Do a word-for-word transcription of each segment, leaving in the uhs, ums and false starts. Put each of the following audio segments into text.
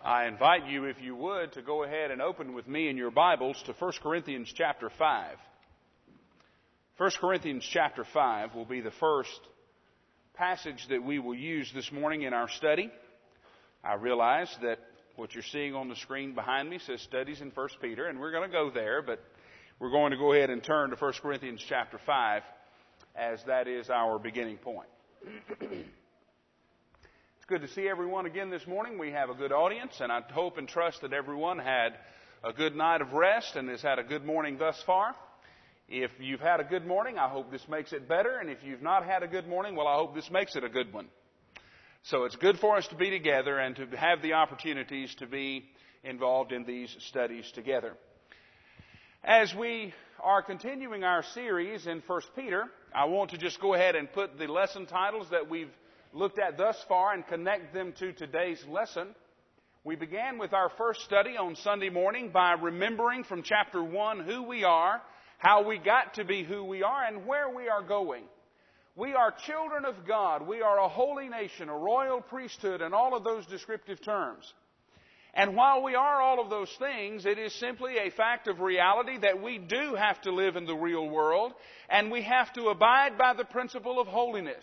I invite you, if you would, to go ahead and open with me in your Bibles to First Corinthians chapter five. First Corinthians chapter five will be the first passage that we will use this morning in our study. I realize that what you're seeing on the screen behind me says Studies in First Peter, and we're going to go there, but we're going to go ahead and turn to First Corinthians chapter five, as that is our beginning point. It's good to see everyone again this morning. We have a good audience, and I hope and trust that everyone had a good night of rest and has had a good morning thus far. If you've had a good morning, I hope this makes it better, and if you've not had a good morning, well, I hope this makes it a good one. So it's good for us to be together and to have the opportunities to be involved in these studies together. As we are continuing our series in First Peter, I want to just go ahead and put the lesson titles that we've looked at thus far and connect them to today's lesson. We began with our first study on Sunday morning by remembering from chapter one who we are, how we got to be who we are, and where we are going. We are children of God. We are a holy nation, a royal priesthood, and all of those descriptive terms. And while we are all of those things, it is simply a fact of reality that we do have to live in the real world, and we have to abide by the principle of holiness.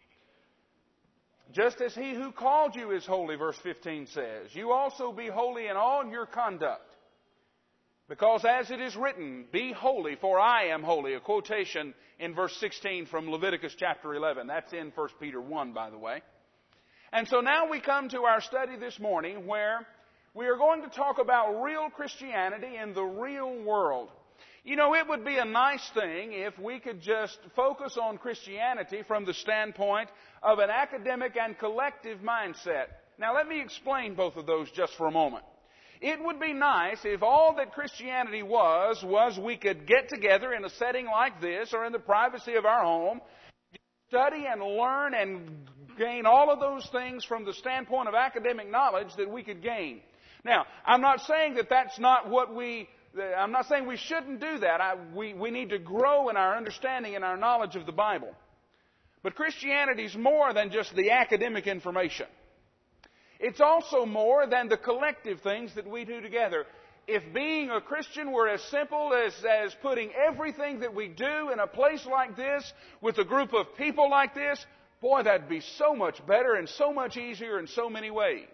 Just as He who called you is holy, verse fifteen says, you also be holy in all your conduct. Because as it is written, be holy, for I am holy. A quotation in verse sixteen from Leviticus chapter eleven. That's in First Peter one, by the way. And so now we come to our study this morning where we are going to talk about real Christianity in the real world. You know, it would be a nice thing if we could just focus on Christianity from the standpoint of an academic and collective mindset. Now, let me explain both of those just for a moment. It would be nice if all that Christianity was, was we could get together in a setting like this or in the privacy of our home, study and learn and gain all of those things from the standpoint of academic knowledge that we could gain. Now, I'm not saying that that's not what we, I'm not saying we shouldn't do that. I, we, we need to grow in our understanding and our knowledge of the Bible. But Christianity is more than just the academic information. It's also more than the collective things that we do together. If being a Christian were as simple as, as putting everything that we do in a place like this with a group of people like this, boy, that'd be so much better and so much easier in so many ways.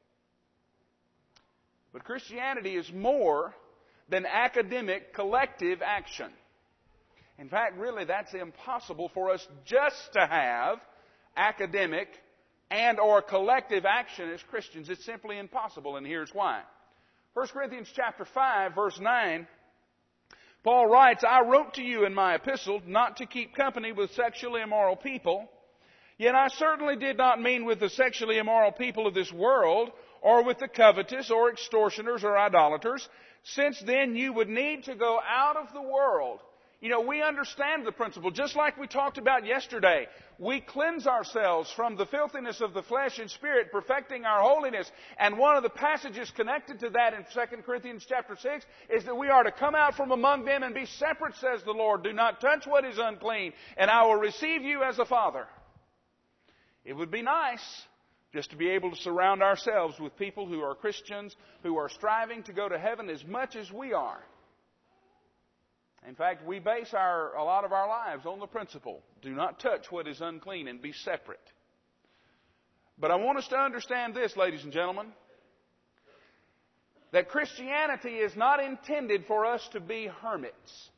But Christianity is more than academic collective action. In fact, really, that's impossible for us just to have academic and or collective action as Christians. It's simply impossible, and here's why. First Corinthians chapter five, verse nine, Paul writes, I wrote to you in my epistle not to keep company with sexually immoral people, yet I certainly did not mean with the sexually immoral people of this world, or with the covetous, or extortioners, or idolaters. Since then you would need to go out of the world. You know, we understand the principle, just like we talked about yesterday. We cleanse ourselves from the filthiness of the flesh and spirit, perfecting our holiness. And one of the passages connected to that in Second Corinthians chapter six is that we are to come out from among them and be separate, says the Lord. Do not touch what is unclean, and I will receive you as a father. It would be nice just to be able to surround ourselves with people who are Christians, who are striving to go to heaven as much as we are. In fact, we base our, a lot of our lives on the principle, do not touch what is unclean and be separate. But I want us to understand this, ladies and gentlemen, that Christianity is not intended for us to be hermits.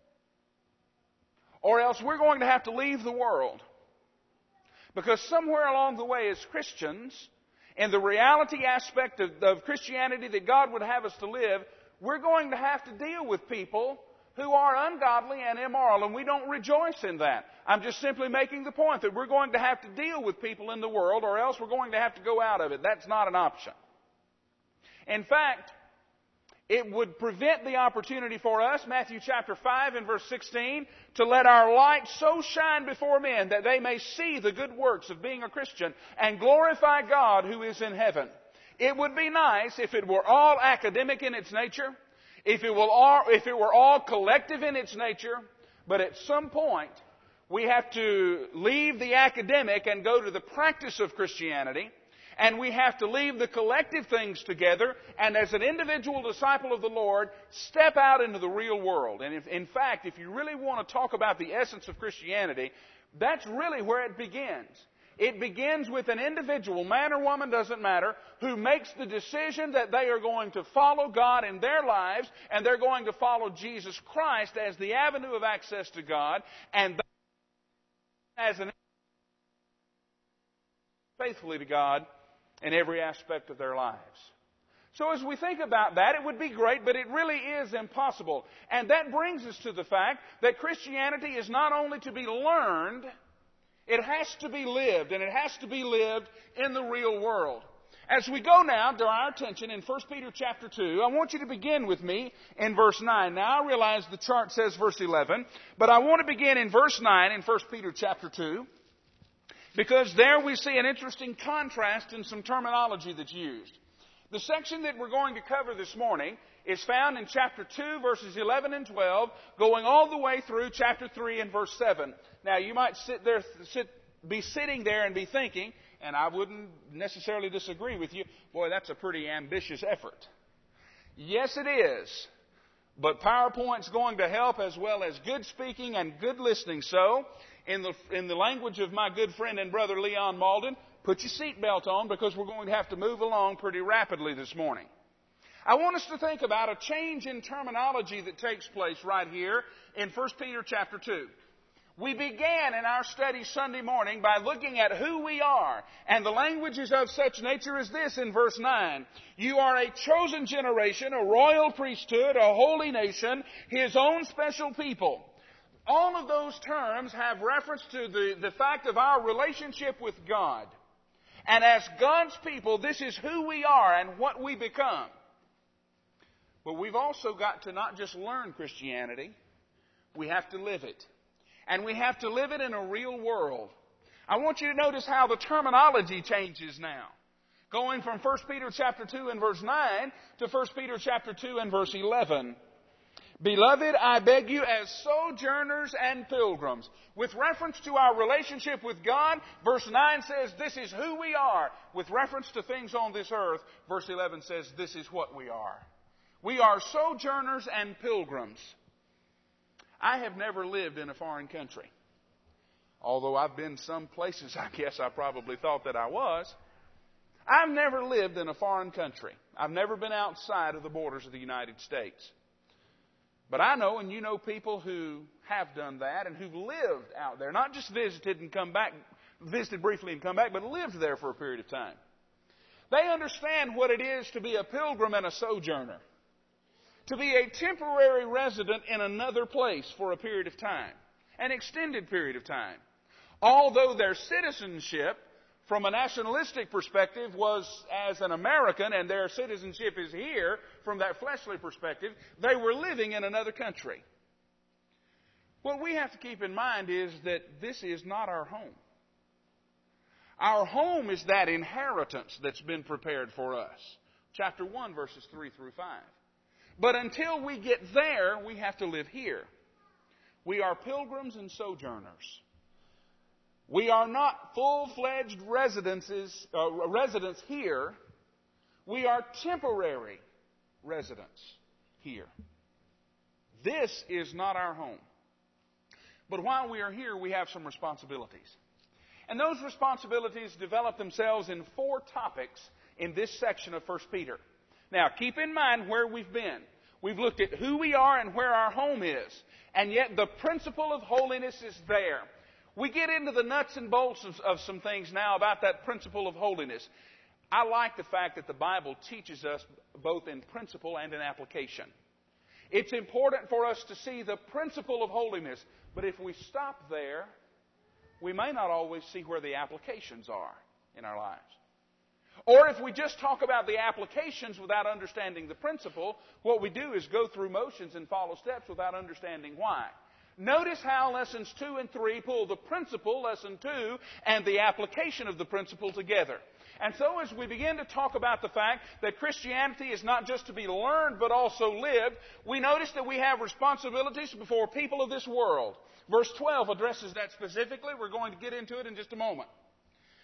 Or else we're going to have to leave the world. Because somewhere along the way as Christians, in the reality aspect of, of Christianity that God would have us to live, we're going to have to deal with people who are ungodly and immoral, and we don't rejoice in that. I'm just simply making the point that we're going to have to deal with people in the world, or else we're going to have to go out of it. That's not an option. In fact, it would prevent the opportunity for us, Matthew chapter five and verse sixteen, to let our light so shine before men that they may see the good works of being a Christian and glorify God who is in heaven. It would be nice if it were all academic in its nature, if it were all, if it were all collective in its nature, but at some point we have to leave the academic and go to the practice of Christianity. And we have to leave the collective things together, and as an individual disciple of the Lord, step out into the real world. And if, in fact, if you really want to talk about the essence of Christianity, that's really where it begins. It begins with an individual, man or woman, doesn't matter, who makes the decision that they are going to follow God in their lives, and they're going to follow Jesus Christ as the avenue of access to God, and as an faithfully to God in every aspect of their lives. So as we think about that, it would be great, but it really is impossible. And that brings us to the fact that Christianity is not only to be learned, it has to be lived, and it has to be lived in the real world. As we go now to our attention in First Peter chapter two, I want you to begin with me in verse nine. Now I realize the chart says verse eleven, but I want to begin in verse nine in First Peter chapter two, because there we see an interesting contrast in some terminology that's used. The section that we're going to cover this morning is found in chapter two, verses eleven and twelve, going all the way through chapter three and verse seven. Now, you might sit there, sit, be sitting there and be thinking, and I wouldn't necessarily disagree with you, boy, that's a pretty ambitious effort. Yes, it is. But PowerPoint's going to help, as well as good speaking and good listening. So, in the, in the language of my good friend and brother Leon Malden, put your seatbelt on, because we're going to have to move along pretty rapidly this morning. I want us to think about a change in terminology that takes place right here in First Peter chapter two. We began in our study Sunday morning by looking at who we are, and the language is of such nature as this in verse nine. You are a chosen generation, a royal priesthood, a holy nation, His own special people. All of those terms have reference to the, the fact of our relationship with God. And as God's people, this is who we are and what we become. But we've also got to not just learn Christianity, we have to live it. And we have to live it in a real world. I want you to notice how the terminology changes now. Going from First Peter chapter two and verse nine to First Peter chapter two and verse eleven. Beloved, I beg you as sojourners and pilgrims. With reference to our relationship with God, verse nine says this is who we are. With reference to things on this earth, verse eleven says this is what we are. We are sojourners and pilgrims. I have never lived in a foreign country. Although I've been some places I guess I probably thought that I was. I've never lived in a foreign country. I've never been outside of the borders of the United States. But I know, and you know, people who have done that and who've lived out there, not just visited and come back, visited briefly and come back, but lived there for a period of time. They understand what it is to be a pilgrim and a sojourner. To be a temporary resident in another place for a period of time, an extended period of time. Although their citizenship, from a nationalistic perspective, was as an American, and their citizenship is here from that fleshly perspective, they were living in another country. What we have to keep in mind is that this is not our home. Our home is that inheritance that's been prepared for us. Chapter one, verses three through five. But until we get there, we have to live here. We are pilgrims and sojourners. We are not full-fledged residences, uh, residents here. We are temporary residents here. This is not our home. But while we are here, we have some responsibilities. And those responsibilities develop themselves in four topics in this section of First Peter. Now, keep in mind where we've been. We've looked at who we are and where our home is. And yet the principle of holiness is there. We get into the nuts and bolts of, of some things now about that principle of holiness. I like the fact that the Bible teaches us both in principle and in application. It's important for us to see the principle of holiness. But if we stop there, we may not always see where the applications are in our lives. Or if we just talk about the applications without understanding the principle, what we do is go through motions and follow steps without understanding why. Notice how lessons two and three pull the principle, lesson two, and the application of the principle together. And so as we begin to talk about the fact that Christianity is not just to be learned but also lived, we notice that we have responsibilities before people of this world. Verse twelve addresses that specifically. We're going to get into it in just a moment.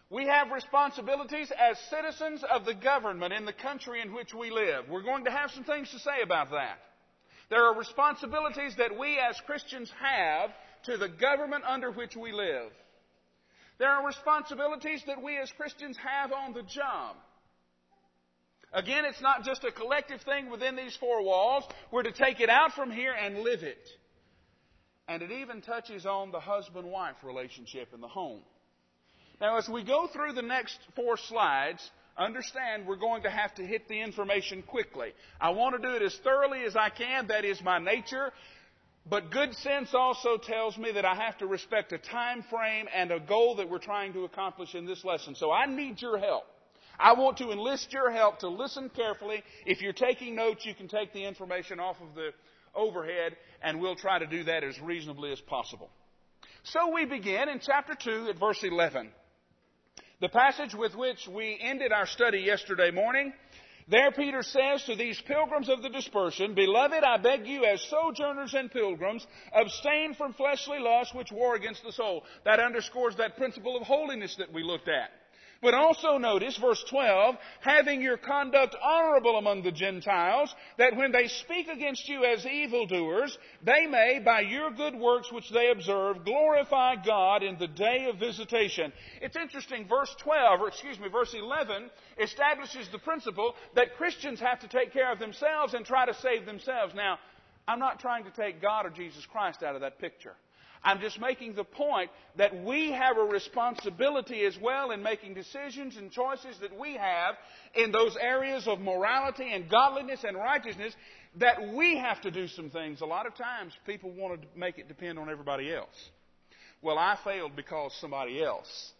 We have responsibilities as citizens of the government in the country in which we live. We're going to have some things to say about that. There are responsibilities that we as Christians have to the government under which we live. There are responsibilities that we as Christians have on the job. Again, it's not just a collective thing within these four walls. We're to take it out from here and live it. And it even touches on the husband-wife relationship in the home. Now, as we go through the next four slides, understand we're going to have to hit the information quickly. I want to do it as thoroughly as I can. That is my nature. But good sense also tells me that I have to respect a time frame and a goal that we're trying to accomplish in this lesson. So I need your help. I want to enlist your help to listen carefully. If you're taking notes, you can take the information off of the overhead, and we'll try to do that as reasonably as possible. So we begin in chapter two at verse eleven. The passage with which we ended our study yesterday morning. There Peter says to these pilgrims of the dispersion, "Beloved, I beg you as sojourners and pilgrims, abstain from fleshly lusts which war against the soul." That underscores that principle of holiness that we looked at. But also notice, verse twelve, "Having your conduct honorable among the Gentiles, that when they speak against you as evildoers, they may, by your good works which they observe, glorify God in the day of visitation." It's interesting, verse twelve, or excuse me, verse eleven, establishes the principle that Christians have to take care of themselves and try to save themselves. Now, I'm not trying to take God or Jesus Christ out of that picture. I'm just making the point that we have a responsibility as well in making decisions and choices that we have in those areas of morality and godliness and righteousness, that we have to do some things. A lot of times people want to make it depend on everybody else. Well, I failed because somebody else.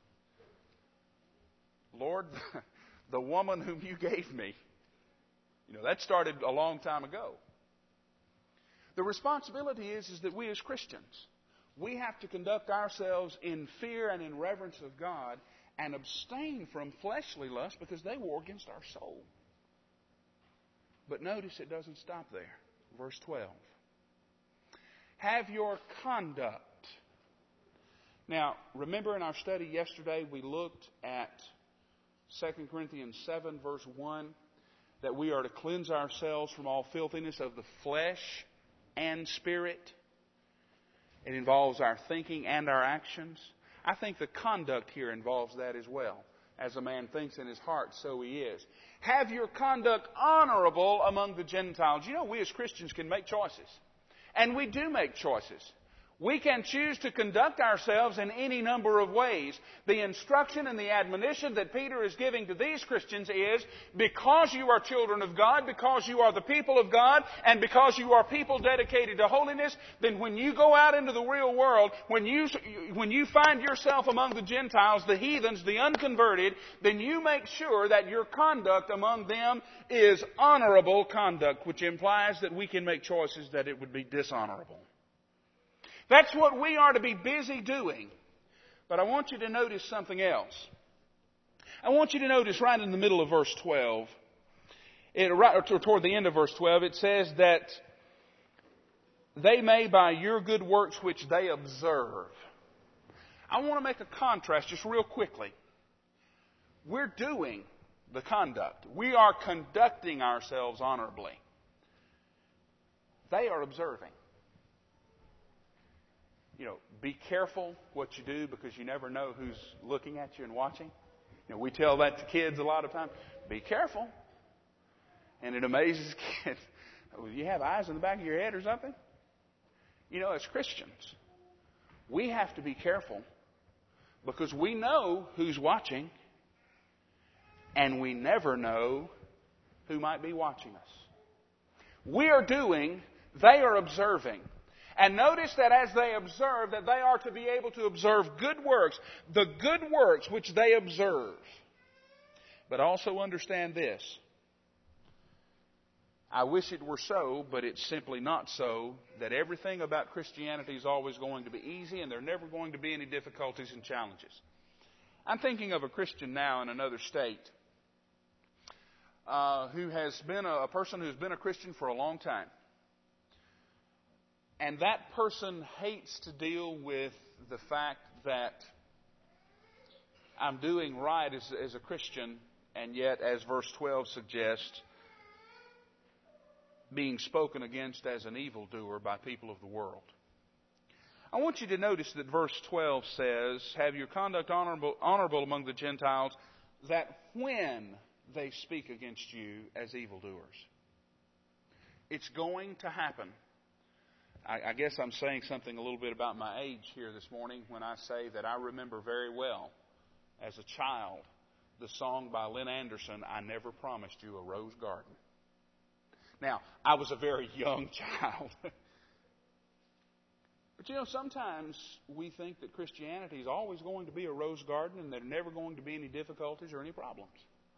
Lord, the woman whom you gave me, you know, that started a long time ago. The responsibility is, is that we as Christians, we have to conduct ourselves in fear and in reverence of God and abstain from fleshly lusts because they war against our soul. But notice it doesn't stop there. Verse twelve. Have your conduct. Now, remember in our study yesterday we looked at Second Corinthians seven verse one, that we are to cleanse ourselves from all filthiness of the flesh and spirit. It involves our thinking and our actions. I think the conduct here involves that as well. As a man thinks in his heart, so he is. Have your conduct honorable among the Gentiles. You know, we as Christians can make choices. And we do make choices. We can choose to conduct ourselves in any number of ways. The instruction and the admonition that Peter is giving to these Christians is, because you are children of God, because you are the people of God, and because you are people dedicated to holiness, then when you go out into the real world, when you, when you find yourself among the Gentiles, the heathens, the unconverted, then you make sure that your conduct among them is honorable conduct, which implies that we can make choices that it would be dishonorable. That's what we are to be busy doing. But I want you to notice something else. I want you to notice right in the middle of verse twelve, it, right toward the end of verse twelve, it says that they may by your good works which they observe. I want to make a contrast just real quickly. We're doing the conduct. We are conducting ourselves honorably. They are observing. You know, be careful what you do because you never know who's looking at you and watching. You know, we tell that to kids a lot of times. Be careful. And it amazes kids. You have eyes in the back of your head or something? You know, as Christians, we have to be careful because we know who's watching and we never know who might be watching us. We are doing, they are observing. And notice that as they observe, that they are to be able to observe good works, the good works which they observe. But also understand this. I wish it were so, but it's simply not so, that everything about Christianity is always going to be easy and there are never going to be any difficulties and challenges. I'm thinking of a Christian now in another state uh, who has been a, a person who's been a Christian for a long time. And that person hates to deal with the fact that I'm doing right as, as a Christian, and yet, as verse twelve suggests, being spoken against as an evildoer by people of the world. I want you to notice that verse twelve says, have your conduct honorable, honorable among the Gentiles, that when they speak against you as evildoers. It's going to happen. I, I guess I'm saying something a little bit about my age here this morning when I say that I remember very well, as a child, the song by Lynn Anderson, I Never Promised You a Rose Garden. Now, I was a very young child. But you know, sometimes we think that Christianity is always going to be a rose garden and there are never going to be any difficulties or any problems.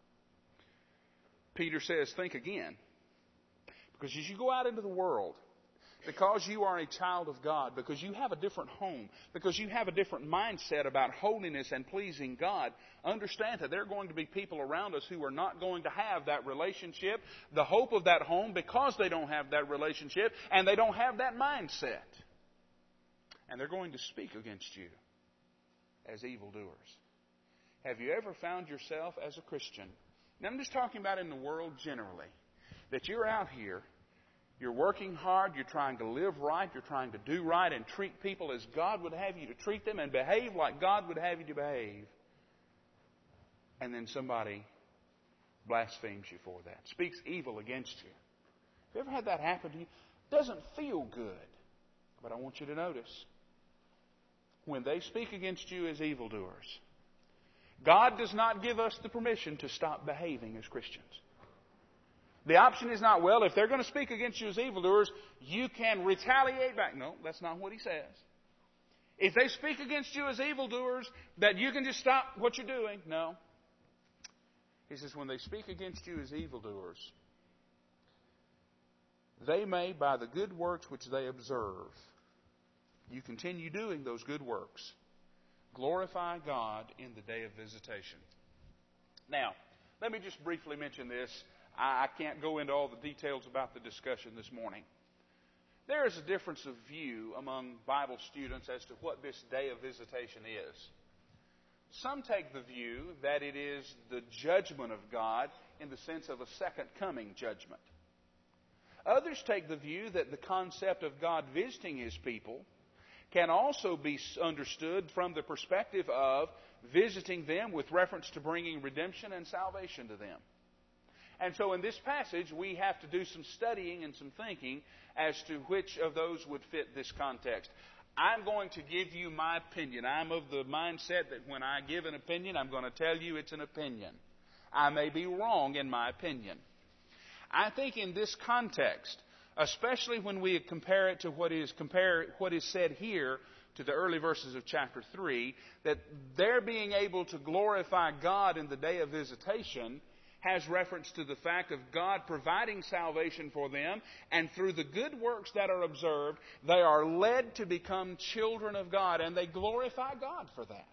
Peter says, think again. Because as you go out into the world, because you are a child of God, because you have a different home, because you have a different mindset about holiness and pleasing God, understand that there are going to be people around us who are not going to have that relationship, the hope of that home, because they don't have that relationship and they don't have that mindset. And they're going to speak against you as evildoers. Have you ever found yourself as a Christian, and I'm just talking about in the world generally, that you're out here, you're working hard, you're trying to live right, you're trying to do right and treat people as God would have you to treat them and behave like God would have you to behave, and then somebody blasphemes you for that, speaks evil against you. Have you ever had that happen to you? It doesn't feel good. But I want you to notice, when they speak against you as evildoers, God does not give us the permission to stop behaving as Christians. The option is not, well, if they're going to speak against you as evildoers, you can retaliate back. No, that's not what he says. If they speak against you as evildoers, that you can just stop what you're doing. No. He says, when they speak against you as evildoers, they may, by the good works which they observe, you continue doing those good works, glorify God in the day of visitation. Now, let me just briefly mention this. I can't go into all the details about the discussion this morning. There is a difference of view among Bible students as to what this day of visitation is. Some take the view that it is the judgment of God in the sense of a second coming judgment. Others take the view that the concept of God visiting His people can also be understood from the perspective of visiting them with reference to bringing redemption and salvation to them. And so in this passage, we have to do some studying and some thinking as to which of those would fit this context. I'm going to give you my opinion. I'm of the mindset that when I give an opinion, I'm going to tell you it's an opinion. I may be wrong in my opinion. I think in this context, especially when we compare it to what is compare what is said here to the early verses of chapter three, that their being able to glorify God in the day of visitation has reference to the fact of God providing salvation for them, and through the good works that are observed, they are led to become children of God, and they glorify God for that.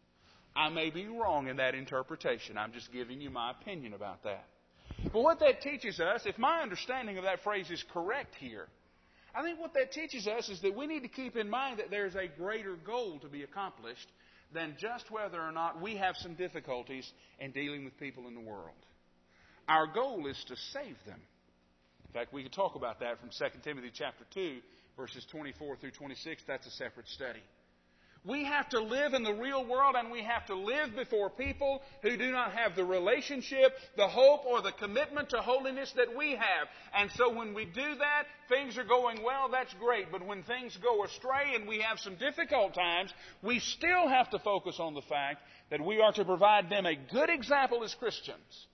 I may be wrong in that interpretation. I'm just giving you my opinion about that. But what that teaches us, if my understanding of that phrase is correct here, I think what that teaches us is that we need to keep in mind that there's a greater goal to be accomplished than just whether or not we have some difficulties in dealing with people in the world. Our goal is to save them. In fact, we could talk about that from Second Timothy chapter two, verses twenty-four through twenty-six. That's a separate study. We have to live in the real world, and we have to live before people who do not have the relationship, the hope, or the commitment to holiness that we have. And so when we do that, things are going well, that's great. But when things go astray and we have some difficult times, we still have to focus on the fact that we are to provide them a good example as Christians,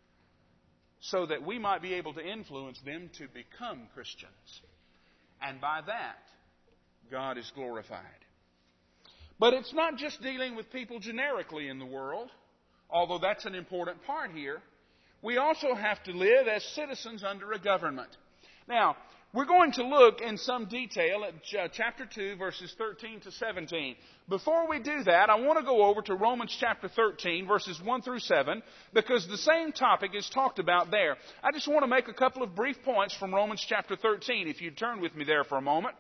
so that we might be able to influence them to become Christians. And by that, God is glorified. But it's not just dealing with people generically in the world, although that's an important part here. We also have to live as citizens under a government. Now, we're going to look in some detail at chapter two, verses thirteen to seventeen. Before we do that, I want to go over to Romans chapter thirteen, verses one through seven, because the same topic is talked about there. I just want to make a couple of brief points from Romans chapter thirteen, if you'd turn with me there for a moment.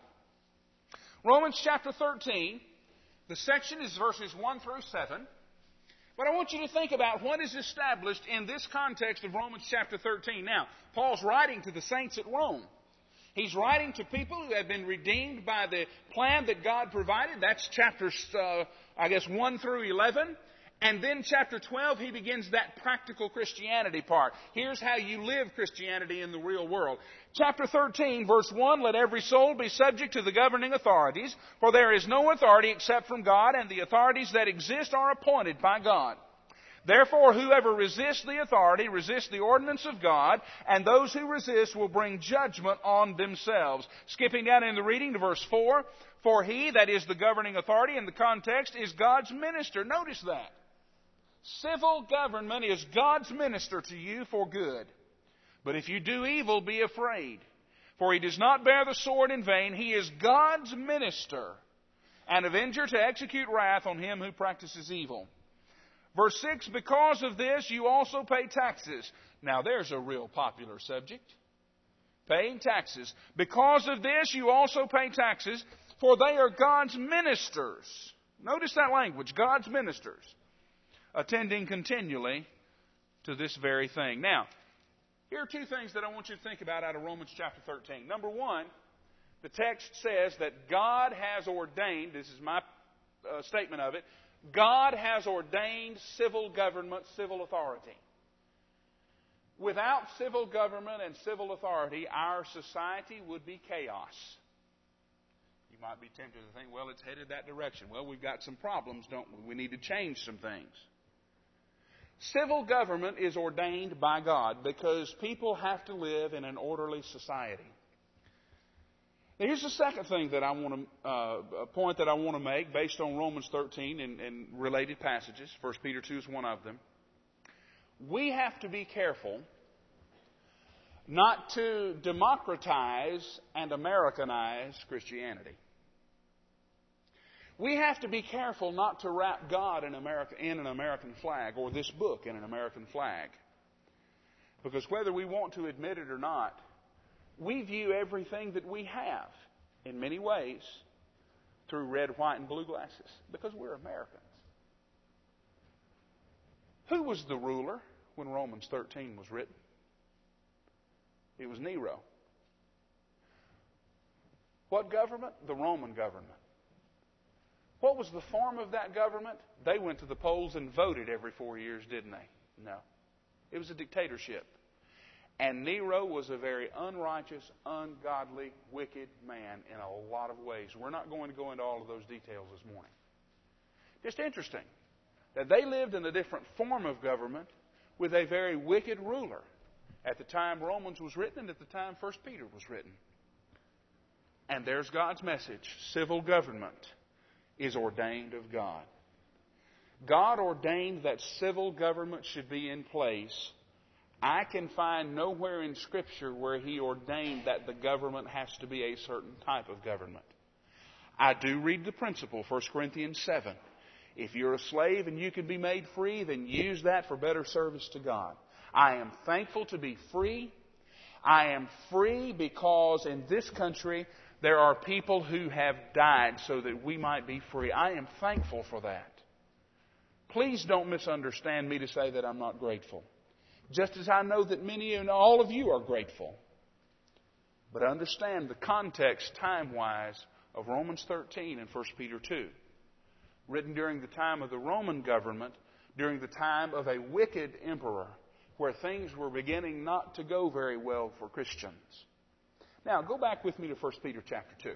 Romans chapter thirteen, the section is verses one through seven. But I want you to think about what is established in this context of Romans chapter thirteen. Now, Paul's writing to the saints at Rome. He's writing to people who have been redeemed by the plan that God provided. That's chapters, uh, I guess, one through eleven. And then chapter twelve, he begins that practical Christianity part. Here's how you live Christianity in the real world. Chapter thirteen, verse one, let every soul be subject to the governing authorities, for there is no authority except from God, and the authorities that exist are appointed by God. Therefore, whoever resists the authority resists the ordinance of God, and those who resist will bring judgment on themselves. Skipping down in the reading to verse four, for he, that is the governing authority in the context, is God's minister. Notice that. Civil government is God's minister to you for good. But if you do evil, be afraid. For he does not bear the sword in vain. He is God's minister, an avenger to execute wrath on him who practices evil. Verse six, because of this you also pay taxes. Now there's a real popular subject. Paying taxes. Because of this you also pay taxes, for they are God's ministers. Notice that language, God's ministers, attending continually to this very thing. Now, here are two things that I want you to think about out of Romans chapter thirteen. Number one, the text says that God has ordained, this is my uh, statement of it, God has ordained civil government, civil authority. Without civil government and civil authority, our society would be chaos. You might be tempted to think, well, it's headed that direction. Well, we've got some problems, don't we? We need to change some things. Civil government is ordained by God because people have to live in an orderly society. Now, here's the second thing that I want to, uh, a point that I want to make based on Romans thirteen and, and related passages. First Peter two is one of them. We have to be careful not to democratize and Americanize Christianity. We have to be careful not to wrap God in, America, in an American flag or this book in an American flag. Because whether we want to admit it or not, we view everything that we have, in many ways, through red, white, and blue glasses. Because we're Americans. Who was the ruler when Romans thirteen was written? It was Nero. What government? The Roman government. What was the form of that government? They went to the polls and voted every four years, didn't they? No. It was a dictatorship. And Nero was a very unrighteous, ungodly, wicked man in a lot of ways. We're not going to go into all of those details this morning. Just interesting that they lived in a different form of government with a very wicked ruler at the time Romans was written and at the time First Peter was written. And there's God's message. Civil government is ordained of God. God ordained that civil government should be in place. I can find nowhere in Scripture where He ordained that the government has to be a certain type of government. I do read the principle, First Corinthians seven. If you're a slave and you can be made free, then use that for better service to God. I am thankful to be free. I am free because in this country there are people who have died so that we might be free. I am thankful for that. Please don't misunderstand me to say that I'm not grateful. Just as I know that many and all of you are grateful. But understand the context, time-wise, of Romans thirteen and First Peter two. Written during the time of the Roman government, during the time of a wicked emperor, where things were beginning not to go very well for Christians. Now, go back with me to First Peter chapter two.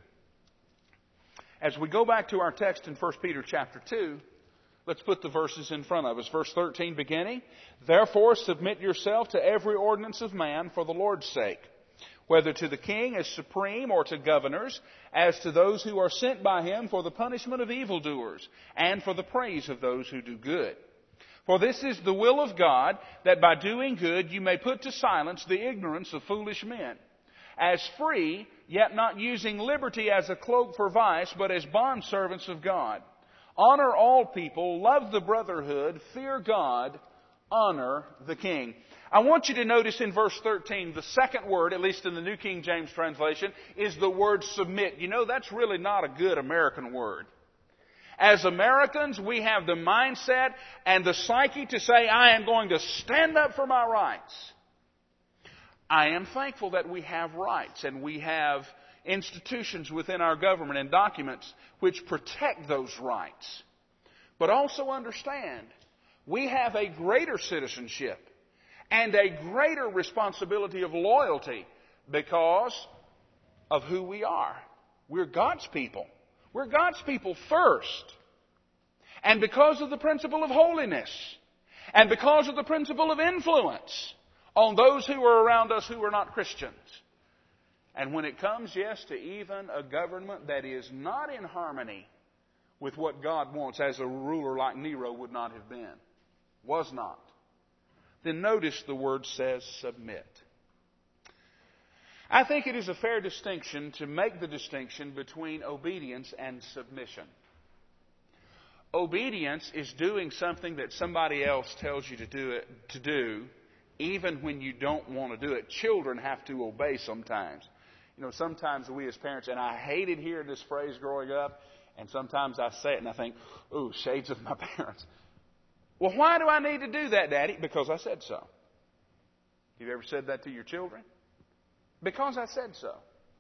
As we go back to our text in First Peter chapter two, let's put the verses in front of us. Verse thirteen beginning, therefore submit yourself to every ordinance of man for the Lord's sake, whether to the king as supreme or to governors, as to those who are sent by him for the punishment of evildoers and for the praise of those who do good. For this is the will of God, that by doing good you may put to silence the ignorance of foolish men. As free, yet not using liberty as a cloak for vice, but as bondservants of God. Honor all people, love the brotherhood, fear God, honor the king. I want you to notice in verse thirteen, the second word, at least in the New King James translation, is the word submit. You know, that's really not a good American word. As Americans, we have the mindset and the psyche to say, I am going to stand up for my rights. I am thankful that we have rights and we have institutions within our government and documents which protect those rights. But also understand, we have a greater citizenship and a greater responsibility of loyalty because of who we are. We're God's people. We're God's people first. And because of the principle of holiness. And because of the principle of influence on those who are around us who are not Christians. And when it comes, yes, to even a government that is not in harmony with what God wants, as a ruler like Nero would not have been, was not, then notice the word says submit. I think it is a fair distinction to make the distinction between obedience and submission. Obedience is doing something that somebody else tells you to do, it, to do, even when you don't want to do it. Children have to obey sometimes. You know, sometimes we as parents, and I hated hearing this phrase growing up, and sometimes I say it and I think, ooh, shades of my parents. Well, why do I need to do that, Daddy? Because I said so. Have you ever said that to your children? Because I said so.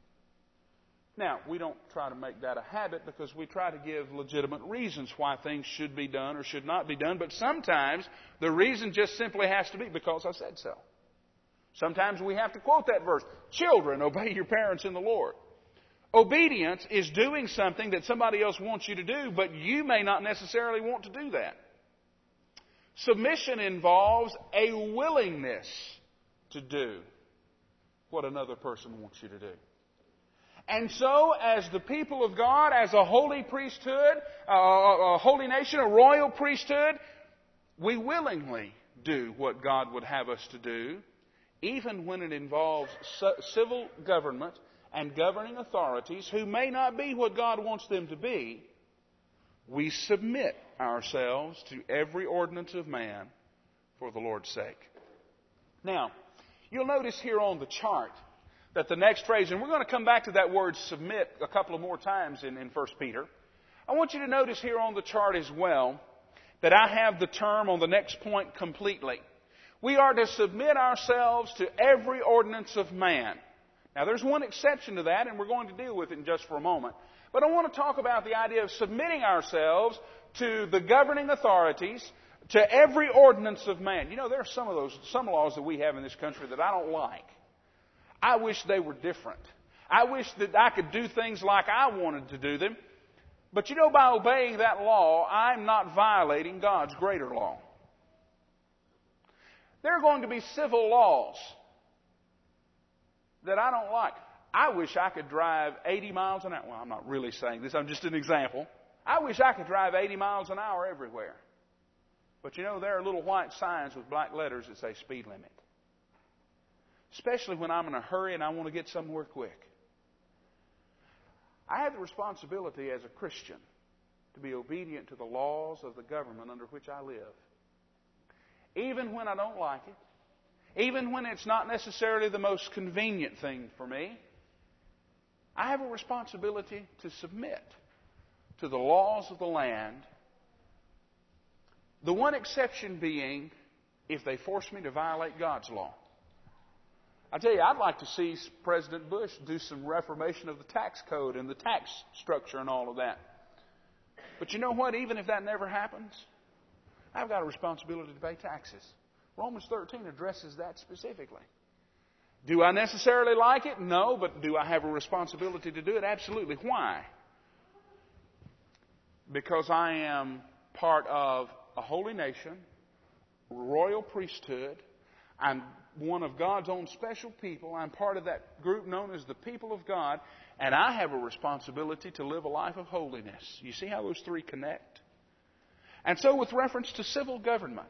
Now, we don't try to make that a habit because we try to give legitimate reasons why things should be done or should not be done. But sometimes the reason just simply has to be because I said so. Sometimes we have to quote that verse. Children, obey your parents in the Lord. Obedience is doing something that somebody else wants you to do, but you may not necessarily want to do that. Submission involves a willingness to do what another person wants you to do. And so, as the people of God, as a holy priesthood, a, a holy nation, a royal priesthood, we willingly do what God would have us to do, even when it involves civil government and governing authorities who may not be what God wants them to be. We submit ourselves to every ordinance of man for the Lord's sake. Now, you'll notice here on the chart that the next phrase, and we're going to come back to that word submit a couple of more times in, in First Peter. I want you to notice here on the chart as well that I have the term on the next point completely. We are to submit ourselves to every ordinance of man. Now, there's one exception to that, and we're going to deal with it in just for a moment. But I want to talk about the idea of submitting ourselves to the governing authorities, to every ordinance of man. You know, there are some of those, some laws that we have in this country that I don't like. I wish they were different. I wish that I could do things like I wanted to do them. But you know, by obeying that law, I'm not violating God's greater law. There are going to be civil laws that I don't like. I wish I could drive eighty miles an hour. Well, I'm not really saying this. I'm just an example. I wish I could drive eighty miles an hour everywhere. But you know, there are little white signs with black letters that say speed limit. Especially when I'm in a hurry and I want to get somewhere quick. I have the responsibility as a Christian to be obedient to the laws of the government under which I live. Even when I don't like it. Even when it's not necessarily the most convenient thing for me. I have a responsibility to submit to the laws of the land. The one exception being if they force me to violate God's law. I tell you, I'd like to see President Bush do some reformation of the tax code and the tax structure and all of that. But you know what? Even if that never happens, I've got a responsibility to pay taxes. Romans thirteen addresses that specifically. Do I necessarily like it? No, but do I have a responsibility to do it? Absolutely. Why? Because I am part of a holy nation, royal priesthood. I'm one of God's own special people. I'm part of that group known as the people of God. And I have a responsibility to live a life of holiness. You see how those three connect? And so with reference to civil government,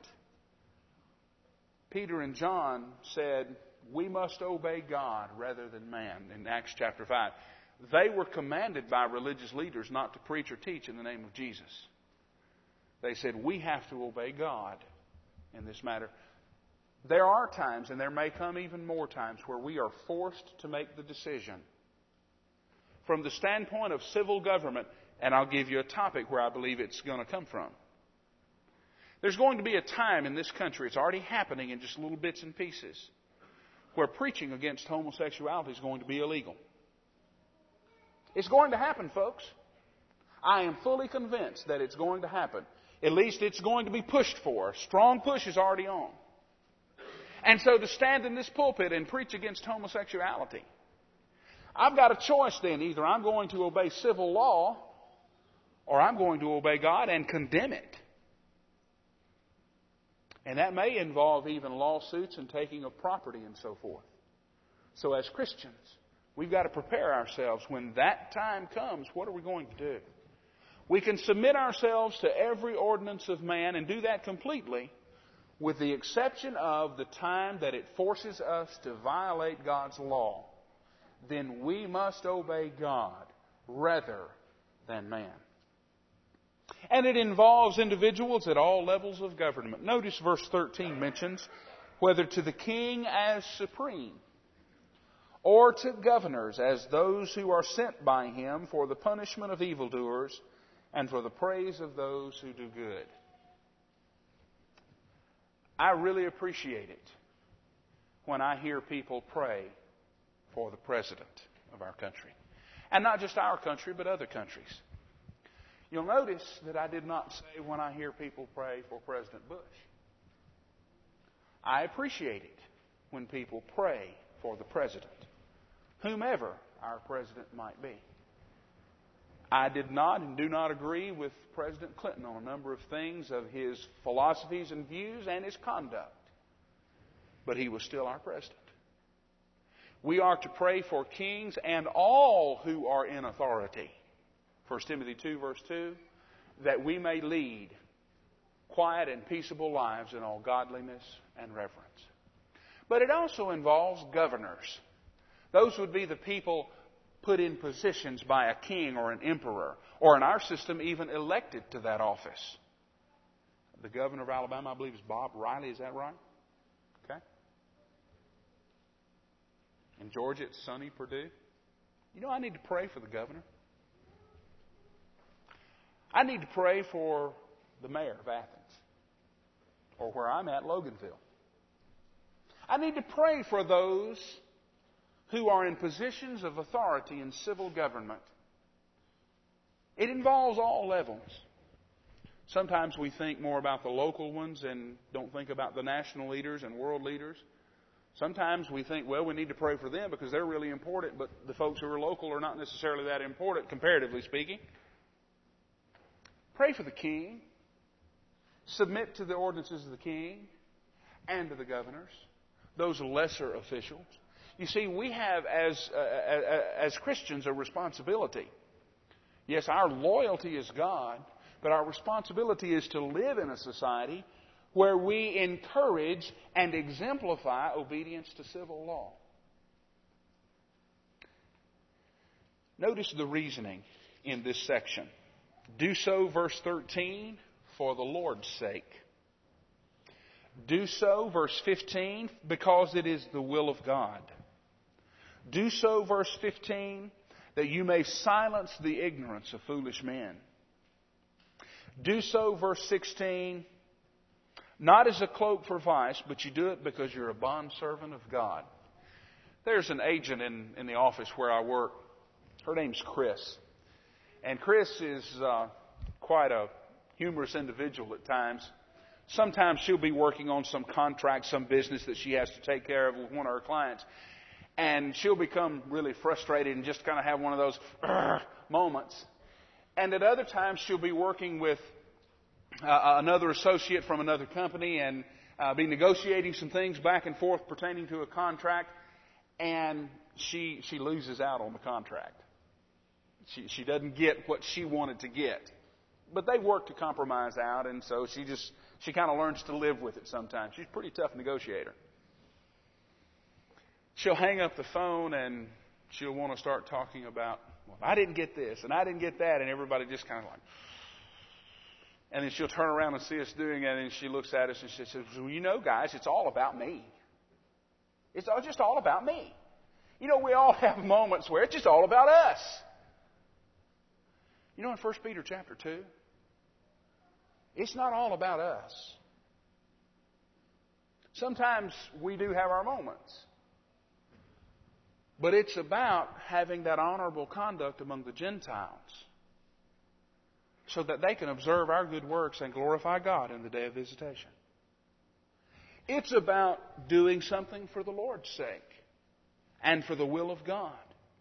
Peter and John said, we must obey God rather than man in Acts chapter five. They were commanded by religious leaders not to preach or teach in the name of Jesus. They said, we have to obey God in this matter. There are times, and there may come even more times, where we are forced to make the decision. From the standpoint of civil government, And I'll give you a topic where I believe it's going to come from. There's going to be a time in this country, it's already happening in just little bits and pieces, where preaching against homosexuality is going to be illegal. It's going to happen, folks. I am fully convinced that it's going to happen. At least it's going to be pushed for. A strong push is already on. And so to stand in this pulpit and preach against homosexuality, I've got a choice then. Either I'm going to obey civil law or I'm going to obey God and condemn it. And that may involve even lawsuits and taking of property and so forth. So as Christians, we've got to prepare ourselves. When that time comes, what are we going to do? We can submit ourselves to every ordinance of man and do that completely, with the exception of the time that it forces us to violate God's law. Then we must obey God rather than man. And it involves individuals at all levels of government. Notice verse thirteen mentions, whether to the king as supreme, or to governors as those who are sent by him for the punishment of evildoers and for the praise of those who do good. I really appreciate it when I hear people pray for the president of our country. And not just our country, but other countries. You'll notice that I did not say when I hear people pray for President Bush. I appreciate it when people pray for the president, whomever our president might be. I did not and do not agree with President Clinton on a number of things of his philosophies and views and his conduct. But he was still our president. We are to pray for kings and all who are in authority. First Timothy two, verse two, that we may lead quiet and peaceable lives in all godliness and reverence. But it also involves governors. Those would be the people put in positions by a king or an emperor, or in our system, even elected to that office. The governor of Alabama, I believe, is Bob Riley. Is that right? Okay. In Georgia, it's Sonny Perdue. You know, I need to pray for the governor. I need to pray for the mayor of Athens, or where I'm at, Loganville. I need to pray for those who are in positions of authority in civil government. It involves all levels. Sometimes we think more about the local ones and don't think about the national leaders and world leaders. Sometimes we think, well, we need to pray for them because they're really important, but the folks who are local are not necessarily that important, comparatively speaking. Pray for the king. Submit to the ordinances of the king and to the governors, those lesser officials. You see, we have, as, uh, as Christians, a responsibility. Yes, our loyalty is God, but our responsibility is to live in a society where we encourage and exemplify obedience to civil law. Notice the reasoning in this section. Do so, verse thirteen, for the Lord's sake. Do so, verse fifteen, because it is the will of God. Do so, verse fifteen, that you may silence the ignorance of foolish men. Do so, verse sixteen, not as a cloak for vice, but you do it because you're a bondservant of God. There's an agent in, in the office where I work. Her name's Chris. And Chris is uh, quite a humorous individual at times. Sometimes she'll be working on some contract, some business that she has to take care of with one of her clients. And she'll become really frustrated and just kind of have one of those moments. And at other times she'll be working with uh, another associate from another company and uh, be negotiating some things back and forth pertaining to a contract. And she she loses out on the contract. She she doesn't get what she wanted to get. But they work to compromise out, and so she just she kind of learns to live with it sometimes. She's a pretty tough negotiator. She'll hang up the phone and she'll want to start talking about, well, I didn't get this and I didn't get that, and everybody just kind of like. And then she'll turn around and see us doing it, and she looks at us and she says, well, you know, guys, it's all about me. It's all just all about me. You know, we all have moments where it's just all about us. You You know, in First Peter chapter two, it's not all about us. Sometimes we do have our moments. But it's about having that honorable conduct among the Gentiles so that they can observe our good works and glorify God in the day of visitation. It's about doing something for the Lord's sake and for the will of God.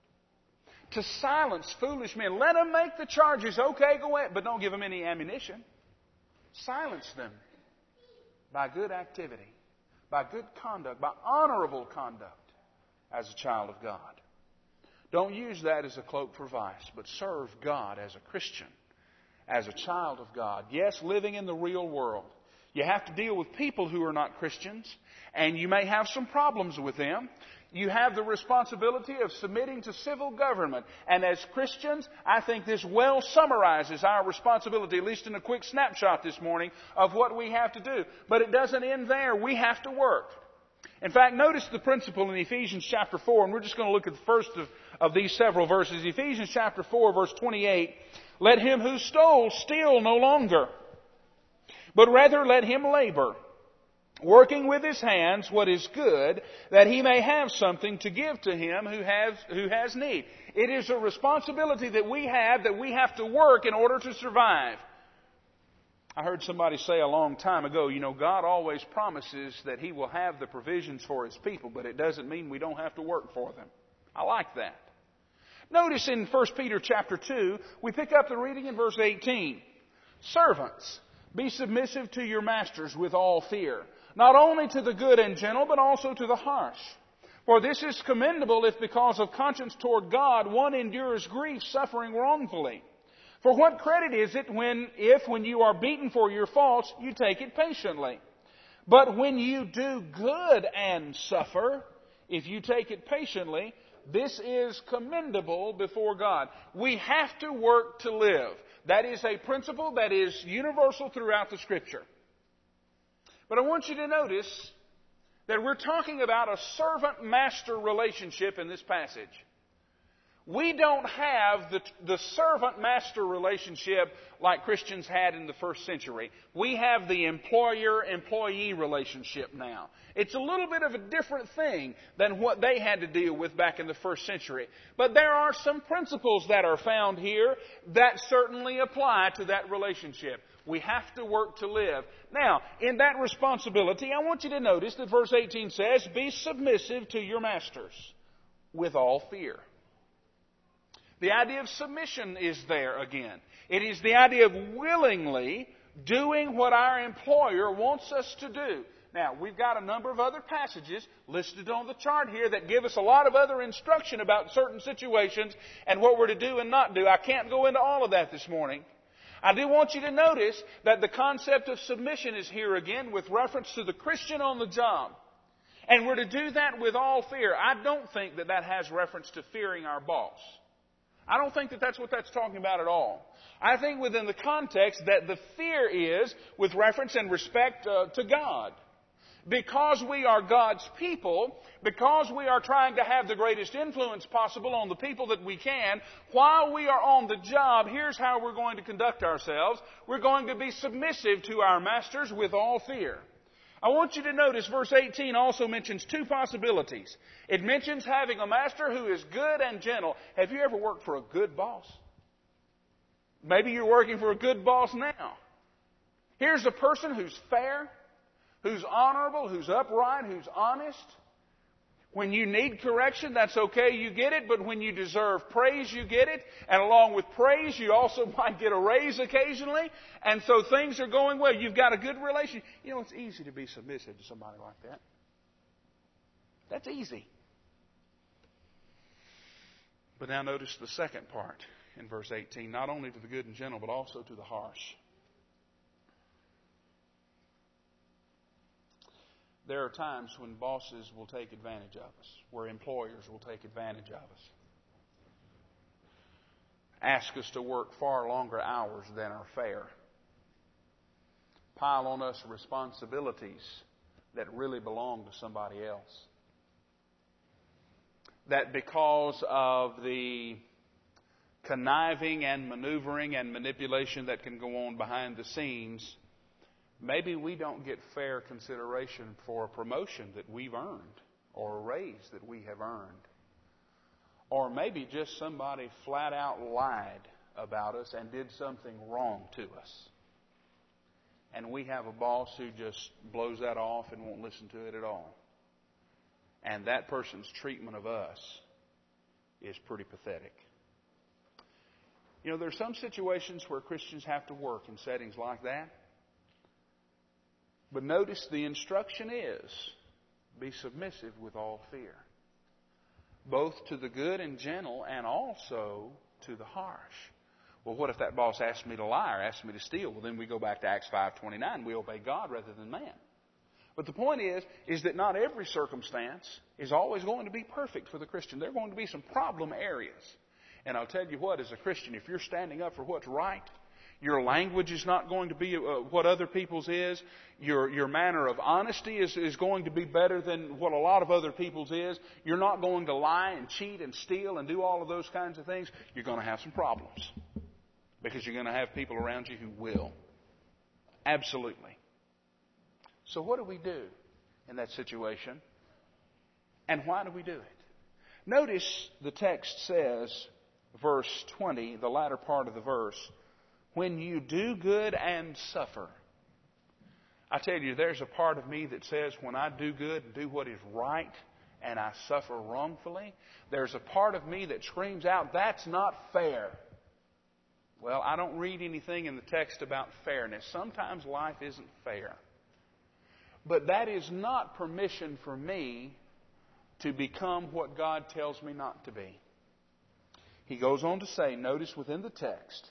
To silence foolish men. Let them make the charges. Okay, go ahead. But don't give them any ammunition. Silence them by good activity, by good conduct, by honorable conduct as a child of God. Don't use that as a cloak for vice, but serve God as a Christian, as a child of God. Yes, living in the real world. You have to deal with people who are not Christians, and you may have some problems with them. You have the responsibility of submitting to civil government. And as Christians, I think this well summarizes our responsibility, at least in a quick snapshot this morning, of what we have to do. But it doesn't end there. We have to work. In fact, notice the principle in Ephesians chapter four, and we're just going to look at the first of, of these several verses. Ephesians chapter four, verse twenty-eight. Let him who stole steal no longer, but rather let him labor, working with his hands what is good, that he may have something to give to him who has, who has need. It is a responsibility that we have, that we have to work in order to survive. I heard somebody say a long time ago, you know, God always promises that He will have the provisions for His people, but it doesn't mean we don't have to work for them. I like that. Notice in First Peter chapter two, we pick up the reading in verse eighteen. Servants, be submissive to your masters with all fear, not only to the good and gentle, but also to the harsh. For this is commendable if because of conscience toward God one endures grief, suffering wrongfully. For what credit is it when, if when you are beaten for your faults, you take it patiently? But when you do good and suffer, if you take it patiently, this is commendable before God. We have to work to live. That is a principle that is universal throughout the Scripture. But I want you to notice that we're talking about a servant-master relationship in this passage. We don't have the, the servant-master relationship like Christians had in the first century. We have the employer-employee relationship now. It's a little bit of a different thing than what they had to deal with back in the first century. But there are some principles that are found here that certainly apply to that relationship. We have to work to live. Now, in that responsibility, I want you to notice that verse eighteen says, be submissive to your masters with all fear. The idea of submission is there again. It is the idea of willingly doing what our employer wants us to do. Now, we've got a number of other passages listed on the chart here that give us a lot of other instruction about certain situations and what we're to do and not do. I can't go into all of that this morning. I do want you to notice that the concept of submission is here again with reference to the Christian on the job. And we're to do that with all fear. I don't think that that has reference to fearing our boss. I don't think that that's what that's talking about at all. I think within the context that the fear is with reference and respect uh, to God. Because we are God's people, because we are trying to have the greatest influence possible on the people that we can, while we are on the job, here's how we're going to conduct ourselves. We're going to be submissive to our masters with all fear. I want you to notice verse eighteen also mentions two possibilities. It mentions having a master who is good and gentle. Have you ever worked for a good boss? Maybe you're working for a good boss now. Here's a person who's fair, who's honorable, who's upright, who's honest. When you need correction, that's okay, you get it. But when you deserve praise, you get it. And along with praise, you also might get a raise occasionally. And so things are going well. You've got a good relationship. You know, it's easy to be submissive to somebody like that. That's easy. But now notice the second part in verse eighteen. Not only to the good and gentle, but also to the harsh. There are times when bosses will take advantage of us, where employers will take advantage of us. Ask us to work far longer hours than are fair. Pile on us responsibilities that really belong to somebody else. That because of the conniving and maneuvering and manipulation that can go on behind the scenes, maybe we don't get fair consideration for a promotion that we've earned or a raise that we have earned. Or maybe just somebody flat out lied about us and did something wrong to us. And we have a boss who just blows that off and won't listen to it at all. And that person's treatment of us is pretty pathetic. You know, there are some situations where Christians have to work in settings like that. But notice the instruction is, be submissive with all fear. Both to the good and gentle and also to the harsh. Well, what if that boss asks me to lie or asks me to steal? Well, then we go back to Acts five twenty-nine. We obey God rather than man. But the point is, is that not every circumstance is always going to be perfect for the Christian. There are going to be some problem areas. And I'll tell you what, as a Christian, if you're standing up for what's right, your language is not going to be uh, what other people's is. Your your manner of honesty is, is going to be better than what a lot of other people's is. You're not going to lie and cheat and steal and do all of those kinds of things. You're going to have some problems. Because you're going to have people around you who will. Absolutely. So what do we do in that situation? And why do we do it? Notice the text says, verse twenty, the latter part of the verse, when you do good and suffer. I tell you, there's a part of me that says when I do good and do what is right and I suffer wrongfully, there's a part of me that screams out, that's not fair. Well, I don't read anything in the text about fairness. Sometimes life isn't fair. But that is not permission for me to become what God tells me not to be. He goes on to say, notice within the text,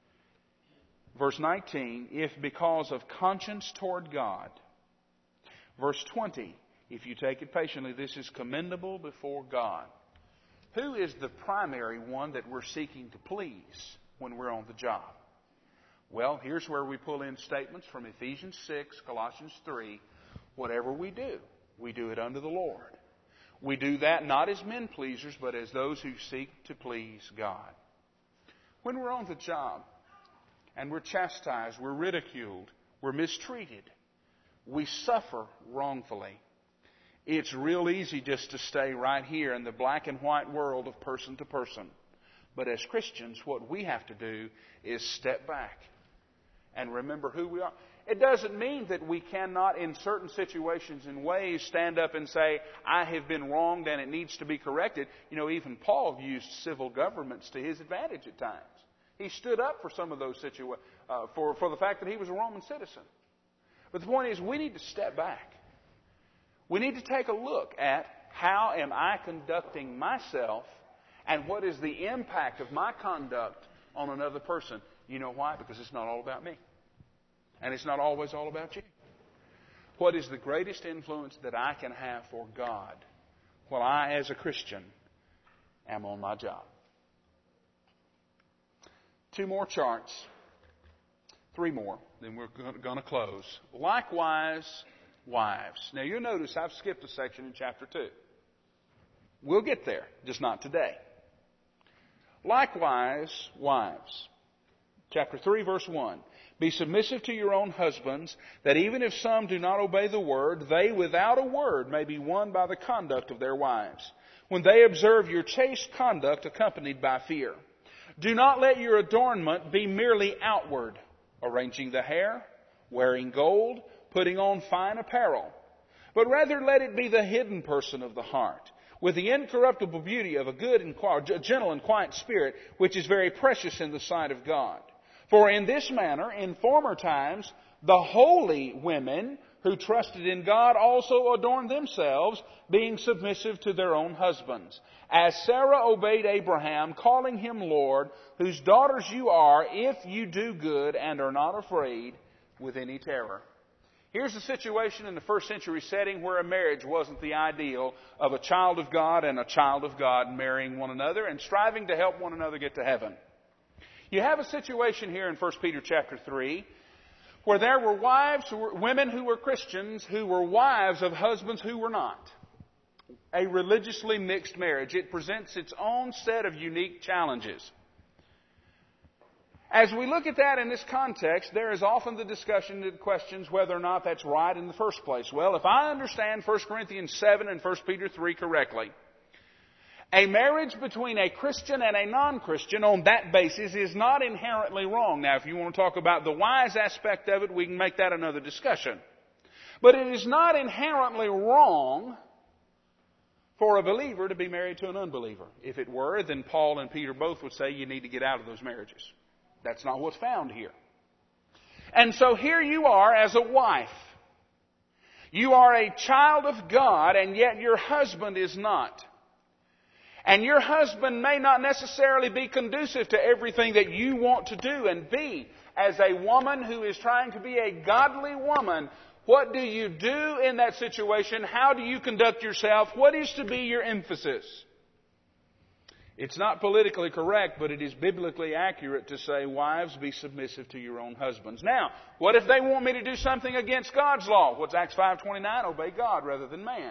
verse nineteen, if because of conscience toward God. Verse twenty, if you take it patiently, this is commendable before God. Who is the primary one that we're seeking to please when we're on the job? Well, here's where we pull in statements from Ephesians six, Colossians three. Whatever we do, we do it unto the Lord. We do that not as men pleasers, but as those who seek to please God. When we're on the job and we're chastised, we're ridiculed, we're mistreated, we suffer wrongfully, it's real easy just to stay right here in the black and white world of person to person. But as Christians, what we have to do is step back and remember who we are. It doesn't mean that we cannot, in certain situations and ways, stand up and say, I have been wronged and it needs to be corrected. You know, even Paul used civil governments to his advantage at times. He stood up for some of those situations, uh, for, for the fact that he was a Roman citizen. But the point is, we need to step back. We need to take a look at how am I conducting myself and what is the impact of my conduct on another person. You know why? Because it's not all about me. And it's not always all about you. What is the greatest influence that I can have for God while I, as a Christian, am on my job? Two more charts. Three more. Then we're going to close. Likewise, wives. Now you'll notice I've skipped a section in chapter two. We'll get there, just not today. Likewise, wives. Chapter three, verse one. Be submissive to your own husbands, that even if some do not obey the word, they without a word may be won by the conduct of their wives, when they observe your chaste conduct accompanied by fear. Do not let your adornment be merely outward, arranging the hair, wearing gold, putting on fine apparel, but rather let it be the hidden person of the heart, with the incorruptible beauty of a good and quiet, gentle and quiet spirit, which is very precious in the sight of God. For in this manner, in former times, the holy women who trusted in God also adorned themselves, being submissive to their own husbands. As Sarah obeyed Abraham, calling him Lord, whose daughters you are, if you do good and are not afraid with any terror. Here's a situation in the first century setting where a marriage wasn't the ideal of a child of God and a child of God marrying one another and striving to help one another get to heaven. You have a situation here in First Peter chapter three where there were wives, who were, women who were Christians who were wives of husbands who were not. A religiously mixed marriage. It presents its own set of unique challenges. As we look at that in this context, there is often the discussion that questions whether or not that's right in the first place. Well, if I understand First Corinthians seven and First Peter three correctly, a marriage between a Christian and a non-Christian on that basis is not inherently wrong. Now, if you want to talk about the wise aspect of it, we can make that another discussion. But it is not inherently wrong for a believer to be married to an unbeliever. If it were, then Paul and Peter both would say you need to get out of those marriages. That's not what's found here. And so here you are as a wife. You are a child of God, and yet your husband is not. And your husband may not necessarily be conducive to everything that you want to do and be. As a woman who is trying to be a godly woman, what do you do in that situation? How do you conduct yourself? What is to be your emphasis? It's not politically correct, but it is biblically accurate to say, wives, be submissive to your own husbands. Now, what if they want me to do something against God's law? What's Acts five twenty-nine? Obey God rather than man.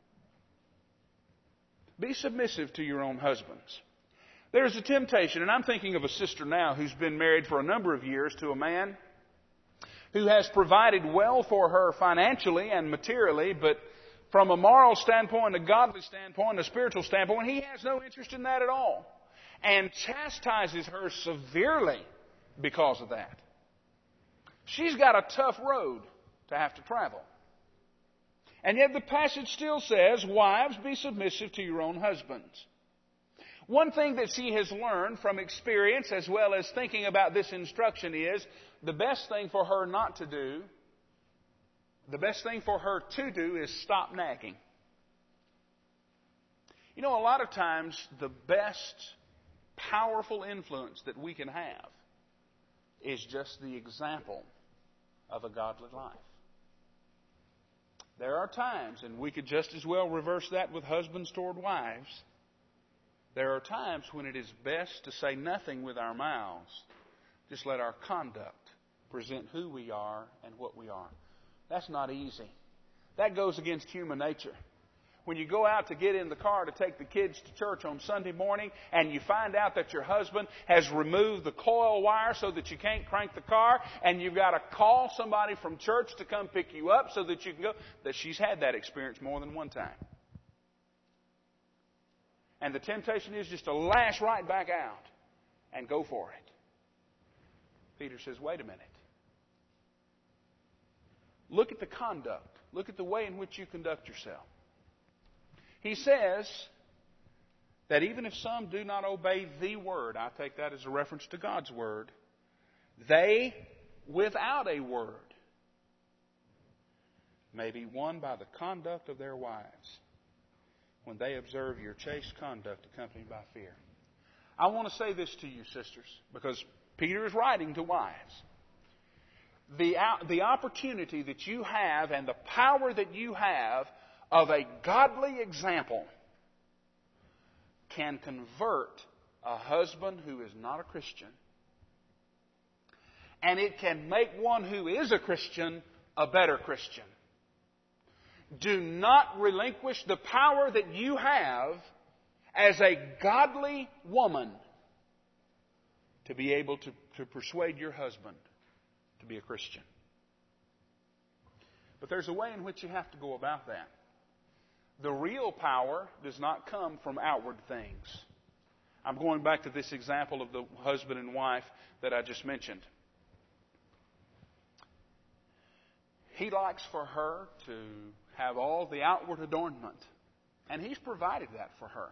Be submissive to your own husbands. There's a temptation, and I'm thinking of a sister now who's been married for a number of years to a man who has provided well for her financially and materially, but from a moral standpoint, a godly standpoint, a spiritual standpoint, he has no interest in that at all. And chastises her severely because of that. She's got a tough road to have to travel. And yet the passage still says, wives, be submissive to your own husbands. One thing that she has learned from experience as well as thinking about this instruction is the best thing for her not to do, the best thing for her to do is stop nagging. You know, a lot of times the best powerful influence that we can have is just the example of a godly life. There are times, and we could just as well reverse that with husbands toward wives. There are times when it is best to say nothing with our mouths. Just let our conduct present who we are and what we are. That's not easy. That goes against human nature. When you go out to get in the car to take the kids to church on Sunday morning and you find out that your husband has removed the coil wire so that you can't crank the car, and you've got to call somebody from church to come pick you up so that you can go, that she's had that experience more than one time. And the temptation is just to lash right back out and go for it. Peter says, wait a minute. Look at the conduct. Look at the way in which you conduct yourself. He says that even if some do not obey the word, I take that as a reference to God's word, they, without a word, may be won by the conduct of their wives when they observe your chaste conduct accompanied by fear. I want to say this to you, sisters, because Peter is writing to wives. The, the opportunity that you have and the power that you have of a godly example can convert a husband who is not a Christian. And it can make one who is a Christian a better Christian. Do not relinquish the power that you have as a godly woman to be able to, to persuade your husband to be a Christian. But there's a way in which you have to go about that. The real power does not come from outward things. I'm going back to this example of the husband and wife that I just mentioned. He likes for her to have all the outward adornment, and he's provided that for her.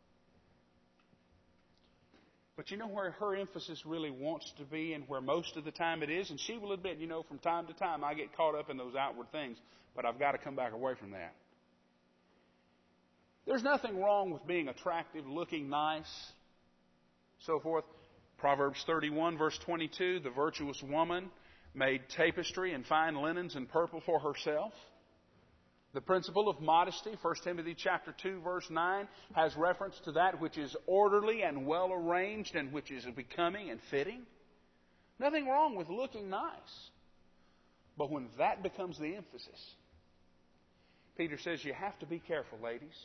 But you know where her emphasis really wants to be and where most of the time it is? And she will admit, you know, from time to time I get caught up in those outward things, but I've got to come back away from that. There's nothing wrong with being attractive, looking nice, so forth. Proverbs thirty-one, verse twenty-two, the virtuous woman made tapestry and fine linens and purple for herself. The principle of modesty, First Timothy chapter two, verse nine, has reference to that which is orderly and well arranged and which is becoming and fitting. Nothing wrong with looking nice. But when that becomes the emphasis, Peter says you have to be careful, ladies.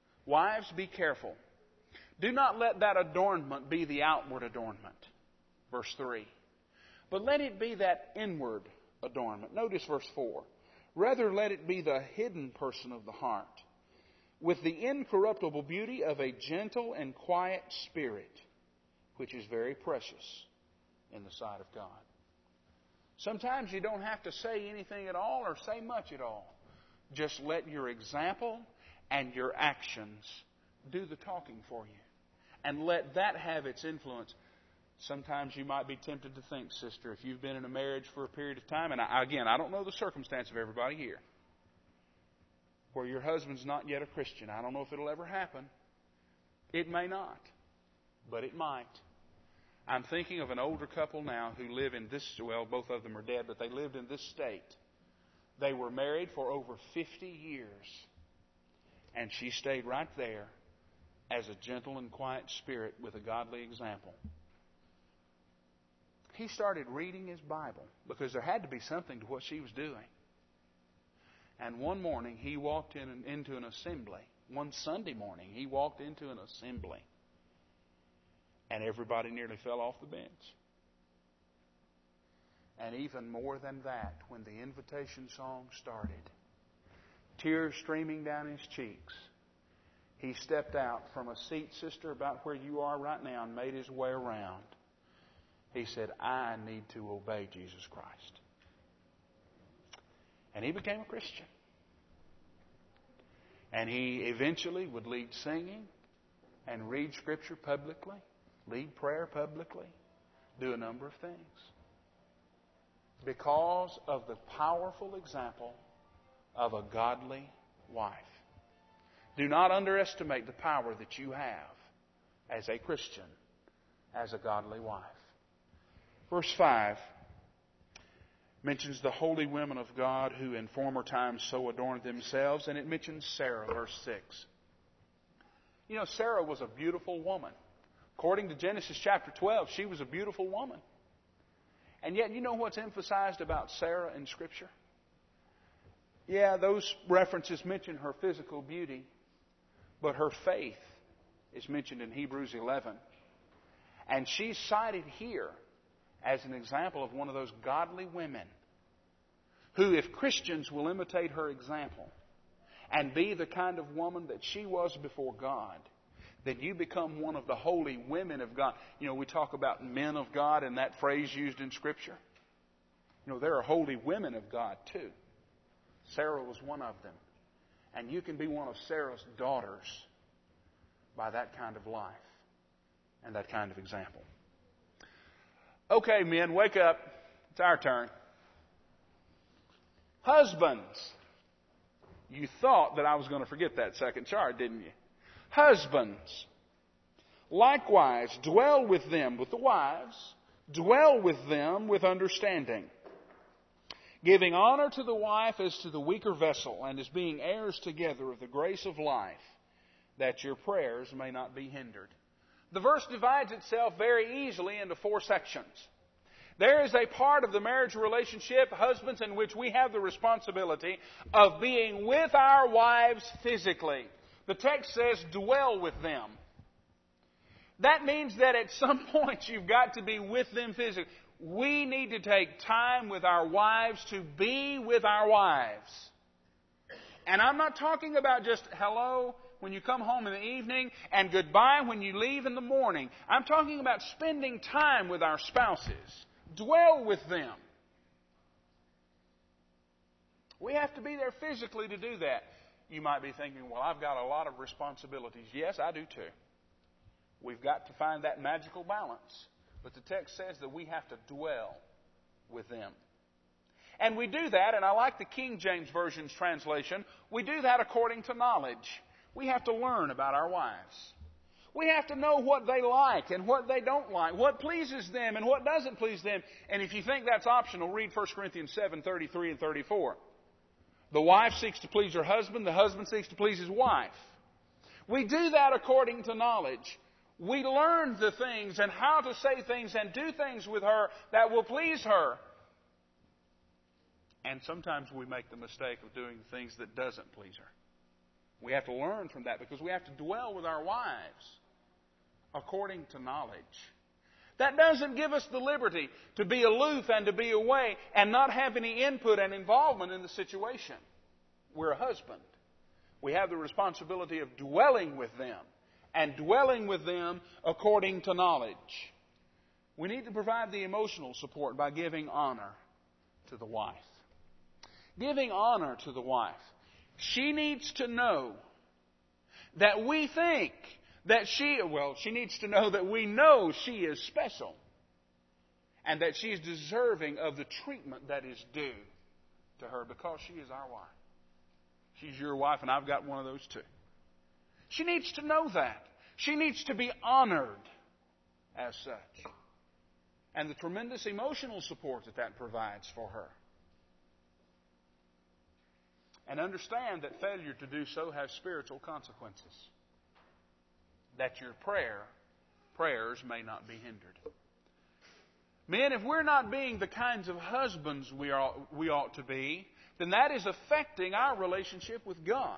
Wives, be careful. Do not let that adornment be the outward adornment. Verse three. But let it be that inward adornment. Notice verse four. Rather let it be the hidden person of the heart, with the incorruptible beauty of a gentle and quiet spirit, which is very precious in the sight of God. Sometimes you don't have to say anything at all or say much at all. Just let your example and your actions do the talking for you. And let that have its influence. Sometimes you might be tempted to think, sister, if you've been in a marriage for a period of time, and I, again, I don't know the circumstance of everybody here, where your husband's not yet a Christian. I don't know if it'll ever happen. It may not, but it might. I'm thinking of an older couple now who live in this, well, both of them are dead, but they lived in this state. They were married for over fifty years, and she stayed right there as a gentle and quiet spirit with a godly example. He started reading his Bible because there had to be something to what she was doing. And one morning he walked in into an assembly. One Sunday morning he walked into an assembly. And everybody nearly fell off the bench. And even more than that, when the invitation song started, tears streaming down his cheeks, he stepped out from a seat, sister, about where you are right now, and made his way around. He said, I need to obey Jesus Christ. And he became a Christian. And he eventually would lead singing and read Scripture publicly, lead prayer publicly, do a number of things. Because of the powerful example of a godly wife. Do not underestimate the power that you have as a Christian, as a godly wife. Verse five mentions the holy women of God who in former times so adorned themselves, and it mentions Sarah, verse six. You know, Sarah was a beautiful woman. According to Genesis chapter twelve, she was a beautiful woman. And yet, you know what's emphasized about Sarah in Scripture? Yeah, those references mention her physical beauty, but her faith is mentioned in Hebrews eleven. And she's cited here as an example of one of those godly women who, if Christians will imitate her example and be the kind of woman that she was before God, then you become one of the holy women of God. You know, we talk about men of God and that phrase used in Scripture. You know, there are holy women of God too. Sarah was one of them. And you can be one of Sarah's daughters by that kind of life and that kind of example. Okay, men, wake up. It's our turn. Husbands. You thought that I was going to forget that second chart, didn't you? Husbands. Likewise, dwell with them, with the wives. Dwell with them with understanding, giving honor to the wife as to the weaker vessel, and as being heirs together of the grace of life, that your prayers may not be hindered. The verse divides itself very easily into four sections. There is a part of the marriage relationship, husbands, in which we have the responsibility of being with our wives physically. The text says, dwell with them. That means that at some point you've got to be with them physically. We need to take time with our wives to be with our wives. And I'm not talking about just hello when you come home in the evening and goodbye when you leave in the morning. I'm talking about spending time with our spouses. Dwell with them. We have to be there physically to do that. You might be thinking, well, I've got a lot of responsibilities. Yes, I do too. We've got to find that magical balance. But the text says that we have to dwell with them. And we do that, and I like the King James Version's translation, we do that according to knowledge. We have to learn about our wives. We have to know what they like and what they don't like, what pleases them and what doesn't please them. And if you think that's optional, read First Corinthians seven, thirty-three and thirty-four. The wife seeks to please her husband, the husband seeks to please his wife. We do that according to knowledge. We learn the things and how to say things and do things with her that will please her. And sometimes we make the mistake of doing things that doesn't please her. We have to learn from that because we have to dwell with our wives according to knowledge. That doesn't give us the liberty to be aloof and to be away and not have any input and involvement in the situation. We're a husband. We have the responsibility of dwelling with them, and dwelling with them according to knowledge. We need to provide the emotional support by giving honor to the wife. Giving honor to the wife. She needs to know that we think that she, well, she needs to know that we know she is special and that she is deserving of the treatment that is due to her because she is our wife. She's your wife, and I've got one of those too. She needs to know that. She needs to be honored as such. And the tremendous emotional support that that provides for her. And understand that failure to do so has spiritual consequences. That your prayer, prayers may not be hindered. Men, if we're not being the kinds of husbands we ought, we ought to be, then that is affecting our relationship with God.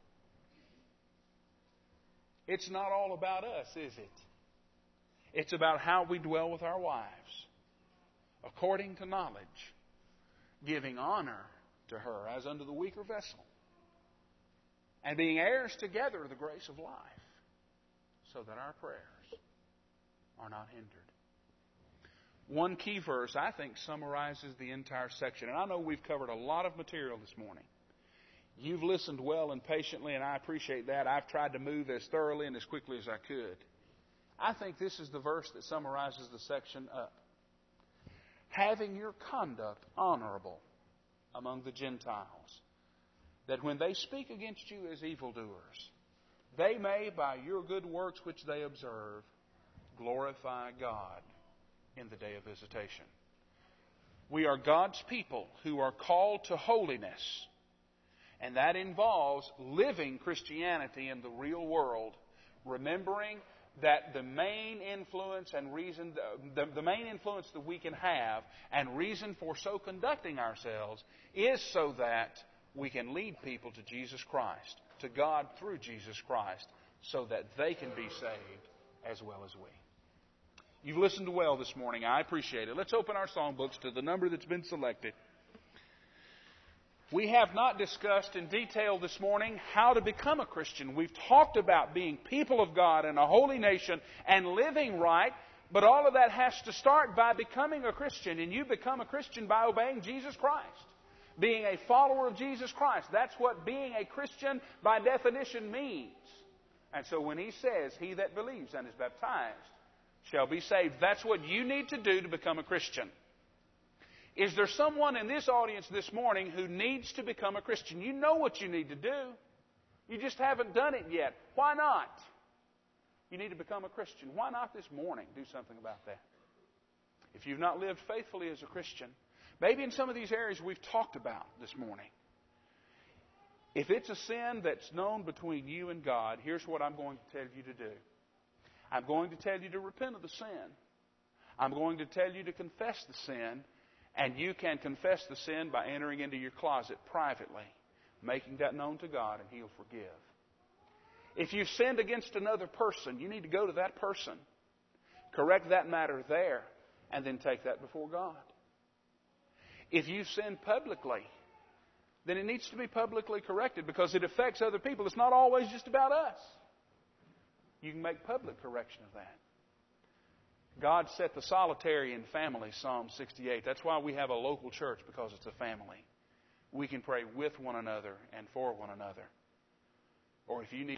It's not all about us, is it? It's about how we dwell with our wives, according to knowledge, giving honor to her as unto the weaker vessel, and being heirs together of the grace of life, so that our prayers are not hindered. One key verse, I think, summarizes the entire section. And I know we've covered a lot of material this morning. You've listened well and patiently, and I appreciate that. I've tried to move as thoroughly and as quickly as I could. I think this is the verse that summarizes the section up. Having your conduct honorable among the Gentiles, that when they speak against you as evildoers, they may, by your good works which they observe, glorify God in the day of visitation. We are God's people who are called to holiness, and that involves living Christianity in the real world, remembering that the main influence and reason, the, the main influence that we can have and reason for so conducting ourselves is so that we can lead people to Jesus Christ, to God through Jesus Christ, so that they can be saved as well as we. You've listened well this morning. I appreciate it. Let's open our songbooks to the number that's been selected. We have not discussed in detail this morning how to become a Christian. We've talked about being people of God and a holy nation and living right, but all of that has to start by becoming a Christian, and you become a Christian by obeying Jesus Christ. Being a follower of Jesus Christ. That's what being a Christian by definition means. And so when he says, he that believes and is baptized shall be saved, that's what you need to do to become a Christian. Is there someone in this audience this morning who needs to become a Christian? You know what you need to do. You just haven't done it yet. Why not? You need to become a Christian. Why not this morning do something about that? If you've not lived faithfully as a Christian, maybe in some of these areas we've talked about this morning, if it's a sin that's known between you and God, here's what I'm going to tell you to do. I'm going to tell you to repent of the sin. I'm going to tell you to confess the sin, and you can confess the sin by entering into your closet privately, making that known to God, and He'll forgive. If you've sinned against another person, you need to go to that person, correct that matter there, and then take that before God. If you've sinned publicly, then it needs to be publicly corrected because it affects other people. It's not always just about us. You can make public correction of that. God set the solitary in family, Psalm sixty-eight. That's why we have a local church, because it's a family. We can pray with one another and for one another. Or if you need